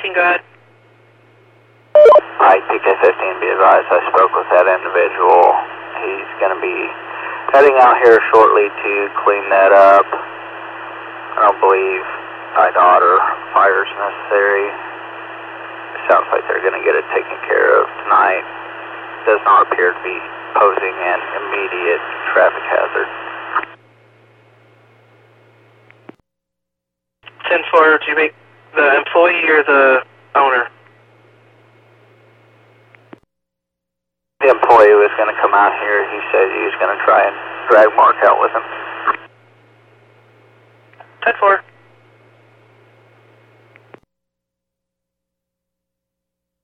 15, go ahead. Mike, PK-15, be advised, I spoke with that individual. He's going to be heading out here shortly to clean that up. I don't believe IDOT or fire is necessary. It sounds like they're going to get it taken care of tonight. Does not appear to be posing an immediate traffic hazard. 10-4, did you make the employee or the owner? The employee was going to come out here. He said he was going to try and drag Mark out with him. 10-4.